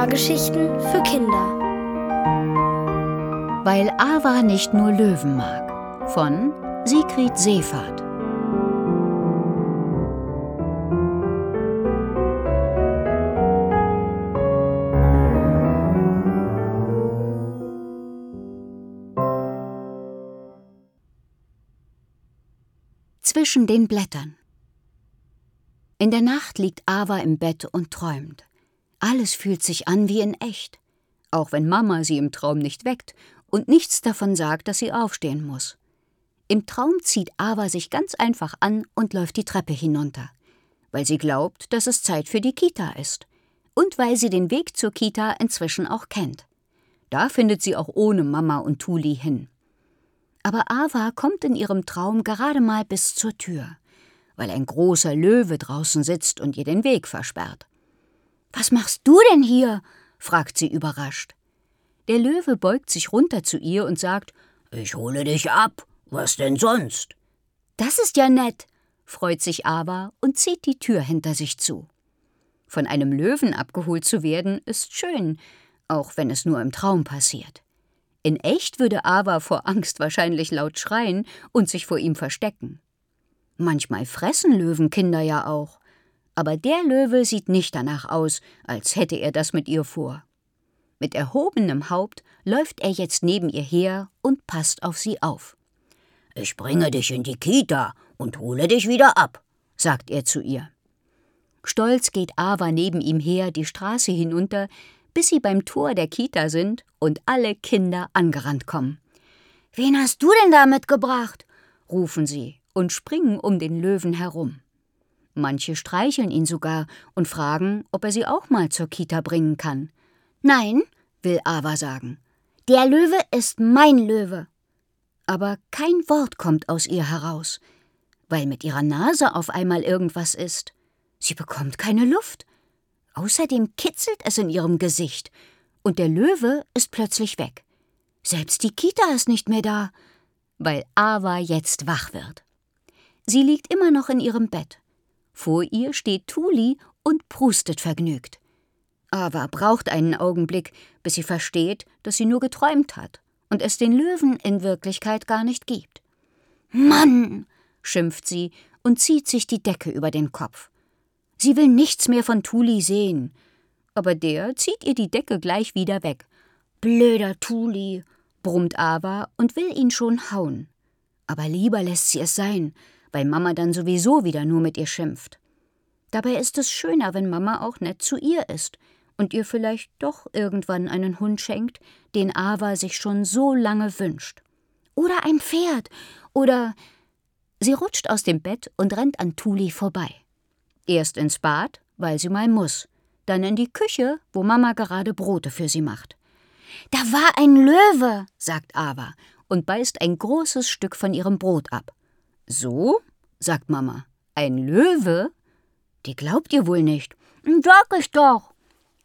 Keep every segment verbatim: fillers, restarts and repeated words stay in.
Hörgeschichten für Kinder. Weil Awa nicht nur Löwen mag. Von Sigrid Seefahrt. Zwischen den Blättern. In der Nacht liegt Awa im Bett und träumt. Alles fühlt sich an wie in echt, auch wenn Mama sie im Traum nicht weckt und nichts davon sagt, dass sie aufstehen muss. Im Traum zieht Awa sich ganz einfach an und läuft die Treppe hinunter, weil sie glaubt, dass es Zeit für die Kita ist und weil sie den Weg zur Kita inzwischen auch kennt. Da findet sie auch ohne Mama und Tuli hin. Aber Awa kommt in ihrem Traum gerade mal bis zur Tür, weil ein großer Löwe draußen sitzt und ihr den Weg versperrt. »Was machst du denn hier?« fragt sie überrascht. Der Löwe beugt sich runter zu ihr und sagt, »Ich hole dich ab. Was denn sonst?« »Das ist ja nett«, freut sich Awa und zieht die Tür hinter sich zu. Von einem Löwen abgeholt zu werden, ist schön, auch wenn es nur im Traum passiert. In echt würde Awa vor Angst wahrscheinlich laut schreien und sich vor ihm verstecken. Manchmal fressen Löwenkinder ja auch. Aber der Löwe sieht nicht danach aus, als hätte er das mit ihr vor. Mit erhobenem Haupt läuft er jetzt neben ihr her und passt auf sie auf. »Ich bringe dich in die Kita und hole dich wieder ab«, sagt er zu ihr. Stolz geht Awa neben ihm her die Straße hinunter, bis sie beim Tor der Kita sind und alle Kinder angerannt kommen. »Wen hast du denn da mitgebracht?« rufen sie und springen um den Löwen herum. Manche streicheln ihn sogar und fragen, ob er sie auch mal zur Kita bringen kann. »Nein«, will Awa sagen, »der Löwe ist mein Löwe.« Aber kein Wort kommt aus ihr heraus, weil mit ihrer Nase auf einmal irgendwas ist. Sie bekommt keine Luft. Außerdem kitzelt es in ihrem Gesicht und der Löwe ist plötzlich weg. Selbst die Kita ist nicht mehr da, weil Awa jetzt wach wird. Sie liegt immer noch in ihrem Bett. Vor ihr steht Tuli und prustet vergnügt. Awa braucht einen Augenblick, bis sie versteht, dass sie nur geträumt hat und es den Löwen in Wirklichkeit gar nicht gibt. »Mann«, schimpft sie und zieht sich die Decke über den Kopf. Sie will nichts mehr von Tuli sehen, aber der zieht ihr die Decke gleich wieder weg. »Blöder Tuli«, brummt Awa und will ihn schon hauen. Aber lieber lässt sie es sein, weil Mama dann sowieso wieder nur mit ihr schimpft. Dabei ist es schöner, wenn Mama auch nett zu ihr ist und ihr vielleicht doch irgendwann einen Hund schenkt, den Awa sich schon so lange wünscht. Oder ein Pferd, oder... Sie rutscht aus dem Bett und rennt an Tuli vorbei. Erst ins Bad, weil sie mal muss, dann in die Küche, wo Mama gerade Brote für sie macht. »Da war ein Löwe«, sagt Awa und beißt ein großes Stück von ihrem Brot ab. »So?«, sagt Mama. »Ein Löwe? Die glaubt ihr wohl nicht.« »Sag ich doch.«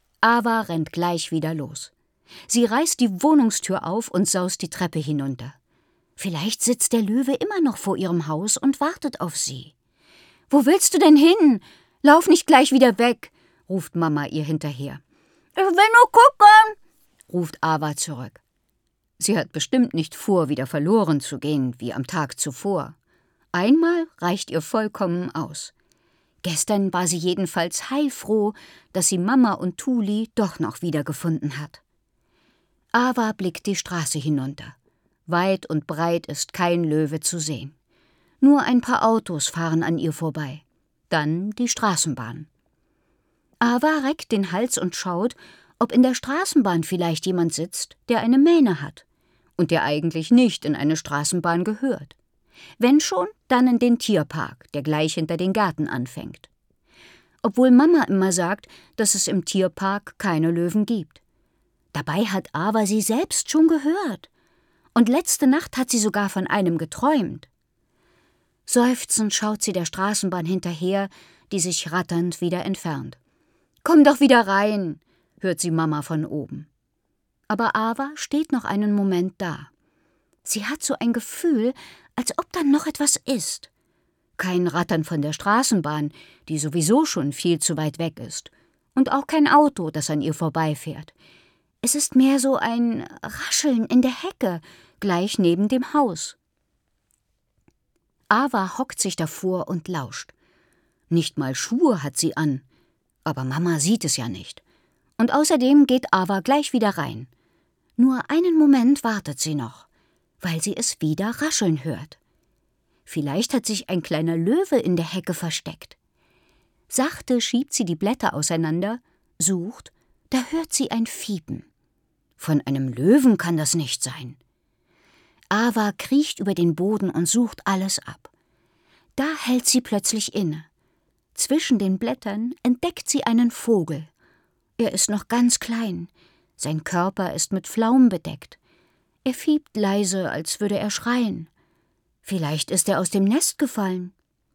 Awa rennt gleich wieder los. Sie reißt die Wohnungstür auf und saust die Treppe hinunter. Vielleicht sitzt der Löwe immer noch vor ihrem Haus und wartet auf sie. »Wo willst du denn hin? Lauf nicht gleich wieder weg«, ruft Mama ihr hinterher. »Ich will nur gucken«, ruft Awa zurück. Sie hat bestimmt nicht vor, wieder verloren zu gehen, wie am Tag zuvor. Einmal reicht ihr vollkommen aus. Gestern war sie jedenfalls heilfroh, dass sie Mama und Tuli doch noch wiedergefunden hat. Awa blickt die Straße hinunter. Weit und breit ist kein Löwe zu sehen. Nur ein paar Autos fahren an ihr vorbei. Dann die Straßenbahn. Awa reckt den Hals und schaut, ob in der Straßenbahn vielleicht jemand sitzt, der eine Mähne hat und der eigentlich nicht in eine Straßenbahn gehört. Wenn schon, dann in den Tierpark, der gleich hinter den Gärten anfängt. Obwohl Mama immer sagt, dass es im Tierpark keine Löwen gibt. Dabei hat Awa sie selbst schon gehört. Und letzte Nacht hat sie sogar von einem geträumt. Seufzend schaut sie der Straßenbahn hinterher, die sich ratternd wieder entfernt. »Komm doch wieder rein«, hört sie Mama von oben. Aber Awa steht noch einen Moment da. Sie hat so ein Gefühl, als ob da noch etwas ist. Kein Rattern von der Straßenbahn, die sowieso schon viel zu weit weg ist. Und auch kein Auto, das an ihr vorbeifährt. Es ist mehr so ein Rascheln in der Hecke, gleich neben dem Haus. Ava hockt sich davor und lauscht. Nicht mal Schuhe hat sie an, aber Mama sieht es ja nicht. Und außerdem geht Ava gleich wieder rein. Nur einen Moment wartet sie noch, weil sie es wieder rascheln hört. Vielleicht hat sich ein kleiner Löwe in der Hecke versteckt. Sachte schiebt sie die Blätter auseinander, sucht, da hört sie ein Fiepen. Von einem Löwen kann das nicht sein. Ava kriecht über den Boden und sucht alles ab. Da hält sie plötzlich inne. Zwischen den Blättern entdeckt sie einen Vogel. Er ist noch ganz klein. Sein Körper ist mit Flaum bedeckt. Er fiebt leise, als würde er schreien. Vielleicht ist er aus dem Nest gefallen.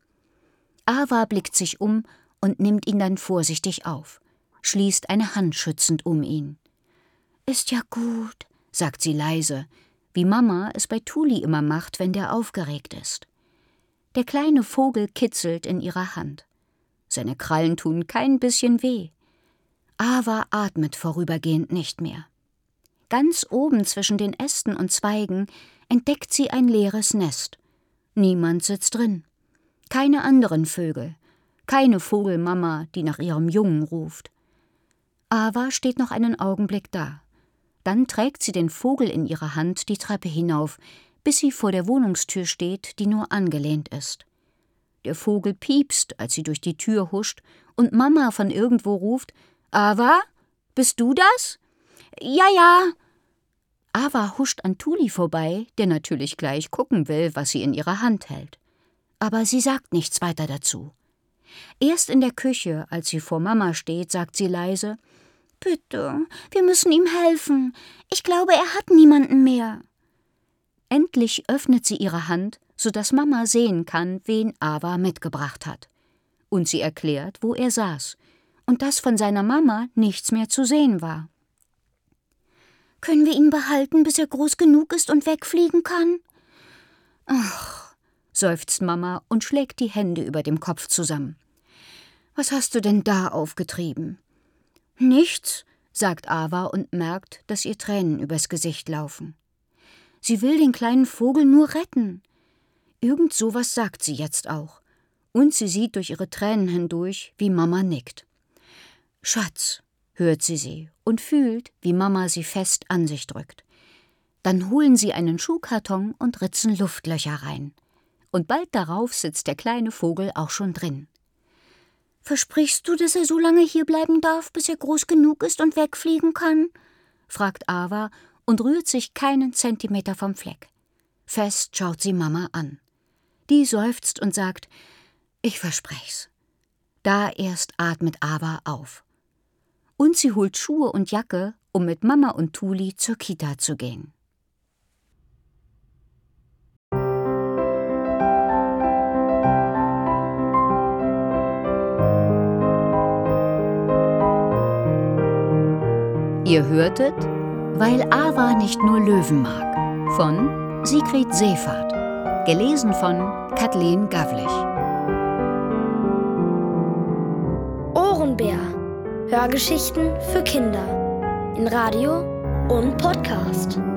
Ava blickt sich um und nimmt ihn dann vorsichtig auf, schließt eine Hand schützend um ihn. »Ist ja gut«, sagt sie leise, wie Mama es bei Tuli immer macht, wenn der aufgeregt ist. Der kleine Vogel kitzelt in ihrer Hand. Seine Krallen tun kein bisschen weh. Ava atmet vorübergehend nicht mehr. Ganz oben zwischen den Ästen und Zweigen entdeckt sie ein leeres Nest. Niemand sitzt drin. Keine anderen Vögel. Keine Vogelmama, die nach ihrem Jungen ruft. Ava steht noch einen Augenblick da. Dann trägt sie den Vogel in ihrer Hand die Treppe hinauf, bis sie vor der Wohnungstür steht, die nur angelehnt ist. Der Vogel piepst, als sie durch die Tür huscht, und Mama von irgendwo ruft: »Ava, bist du das?« »Ja, ja.« Ava huscht an Tuli vorbei, der natürlich gleich gucken will, was sie in ihrer Hand hält. Aber sie sagt nichts weiter dazu. Erst in der Küche, als sie vor Mama steht, sagt sie leise: »Bitte, wir müssen ihm helfen. Ich glaube, er hat niemanden mehr.« Endlich öffnet sie ihre Hand, sodass Mama sehen kann, wen Ava mitgebracht hat. Und sie erklärt, wo er saß, und dass von seiner Mama nichts mehr zu sehen war. »Können wir ihn behalten, bis er groß genug ist und wegfliegen kann?« »Ach«, seufzt Mama und schlägt die Hände über dem Kopf zusammen. »Was hast du denn da aufgetrieben?« »Nichts«, sagt Ava und merkt, dass ihr Tränen übers Gesicht laufen. Sie will den kleinen Vogel nur retten. Irgend sowas sagt sie jetzt auch. Und sie sieht durch ihre Tränen hindurch, wie Mama nickt. »Schatz«, hört sie sie und fühlt, wie Mama sie fest an sich drückt. Dann holen sie einen Schuhkarton und ritzen Luftlöcher rein. Und bald darauf sitzt der kleine Vogel auch schon drin. »Versprichst du, dass er so lange hier bleiben darf, bis er groß genug ist und wegfliegen kann?« fragt Ava und rührt sich keinen Zentimeter vom Fleck. Fest schaut sie Mama an. Die seufzt und sagt: »Ich versprech's.« Da erst atmet Ava auf. Und sie holt Schuhe und Jacke, um mit Mama und Tuli zur Kita zu gehen. Ihr hörtet »Weil Ava nicht nur Löwen mag« von Sigrid Seefahrt, gelesen von Kathleen Gavlich. Ohrenbär. Hörgeschichten für Kinder in Radio und Podcast.